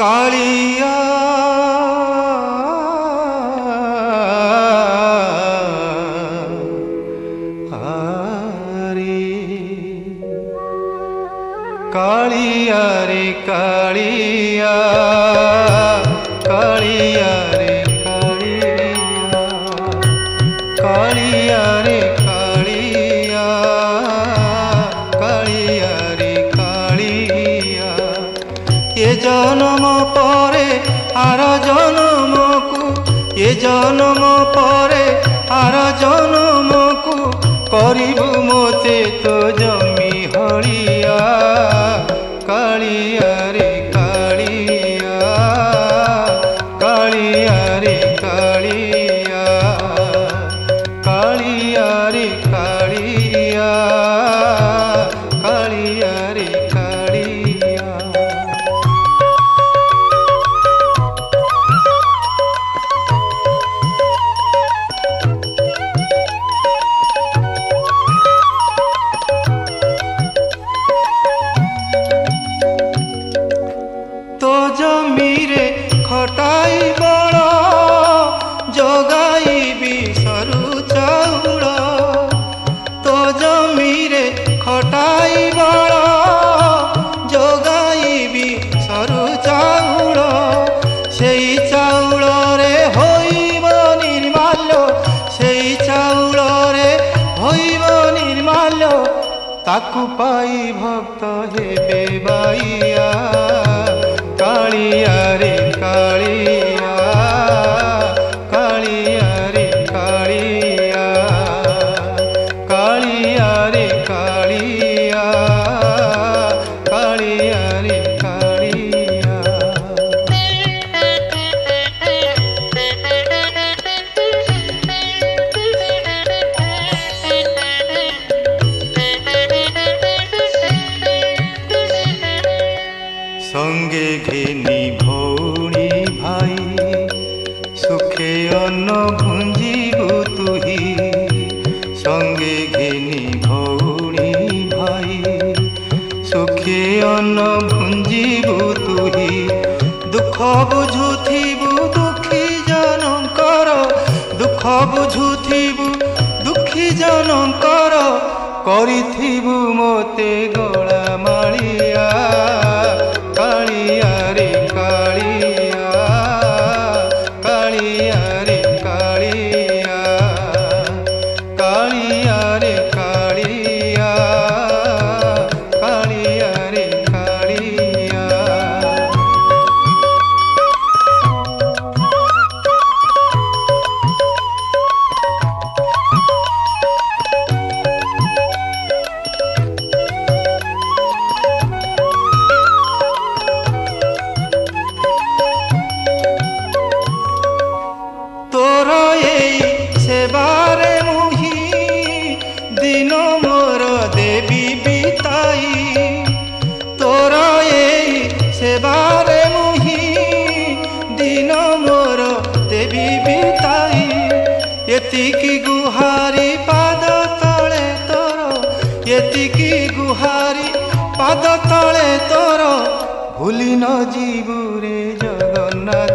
कालिया कालिया रे कालिया कालिया रे कालिया कालिया रे कालिया कालिया रे कालिया ये जन्म परे आर जन्म को ये जन्म परे आर जन्म को करिबु मोते तो जमी हलिया कालिया रे कालिया कालिया रे कालिया कालिया रे कालिया कालिया रे कालिया। तो जमीरे खटाई बड़ जगाई सरू चाउल तो जमीरे खटाई बड़ जगाई सरू चाउल से चाउल रे होइब निर्माल्य से चाउल रे होइब निर्माल्य ताकू पाई भक्त हेबे बाइया कालिया रे कालिया कालिया रे कालिया कालिया रे कालिया कालिया रे कालिया। संगे घेनी भौणी भाई सुखे अन्न भुंजीबु तुही संगे घेनी भौणी भाई सुखे अन्न भुंजीबु तुही दुख बुझुथिबु दुखी जनकर दुख बुझुथिबु दुखी जनकर करिथिबु मोते गला मालिया कालिया रे कालिया कालिया रे कालिया कालिया रे कालिया कालिया रे कालिया। तोर एई सेबारे मुही दिन मोर देवी बिताई तोर एई सेबारे मुही दिन मोर देवी बिताई एतिकी गुहारी पाद तले तोर एतिकी गुहारी पाद तले तोर भूली न जीवु रे जगन्नाथ